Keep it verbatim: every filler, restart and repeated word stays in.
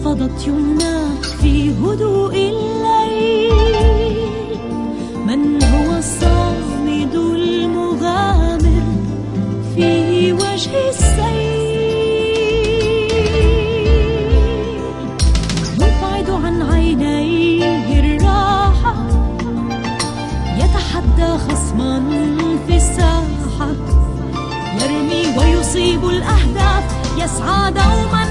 نفضت يمناه في هدوء الليل. من هو الصامد المغامر في وجه السيل؟ يبعد عن عينيه الراحة، يتحدى خصما في الساحة، يرمي ويصيب الأهداف، يسعى دوما